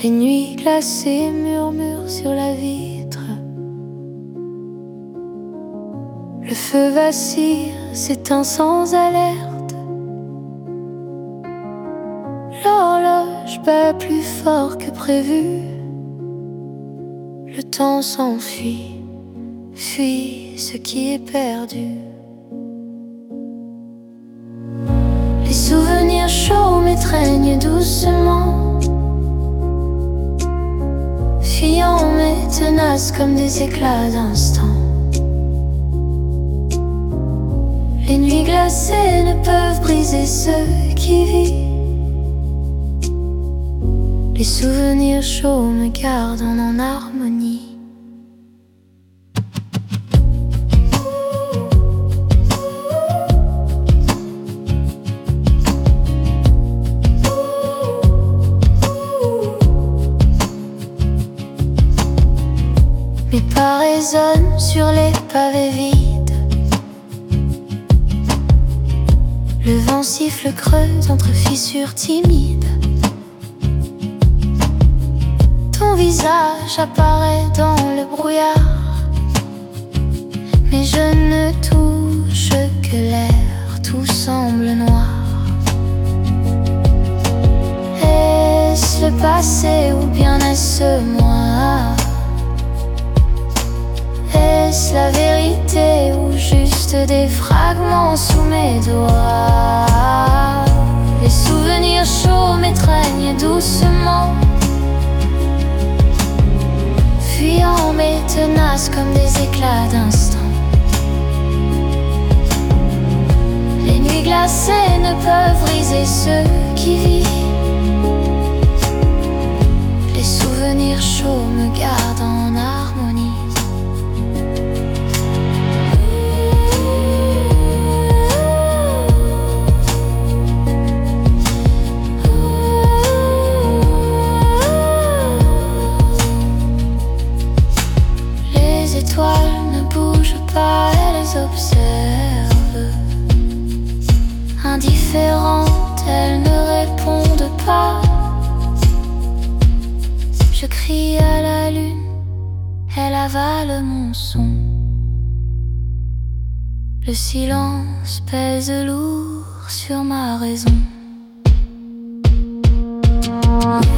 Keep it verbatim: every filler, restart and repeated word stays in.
Les nuits glacées murmurent sur la vitre. Le feu vacille, s'éteint sans alerte. L'horloge bat plus fort que prévu. Le temps s'enfuit, fuit ce qui est perdu. Les souvenirs chauds m'étreignent doucement, fuyant mais tenaces comme des éclats d'instant. Les nuits glacées ne peuvent briser ce qui vit. Les souvenirs chauds me gardent en harmonie. Mes pas résonnent sur les pavés vides. Le vent siffle creuse entre fissures timides. Ton visage apparaît dans le brouillard, mais je ne touche que l'air, tout semble noir. Est-ce le passé ou bien est-ce moi? Est-ce la vérité ou juste des fragments sous mes doigts? Les souvenirs chauds m'étreignent doucement, fuyant mais tenaces comme des éclats d'instant. Les nuits glacées ne peuvent briser ce qui vit. Les souvenirs chauds me gardent en harmonie. Les étoiles ne bougent pas, elles observent. Indifférentes, elles ne répondent pas. Je crie à la lune, elle avale mon son. Le silence pèse lourd sur ma raison.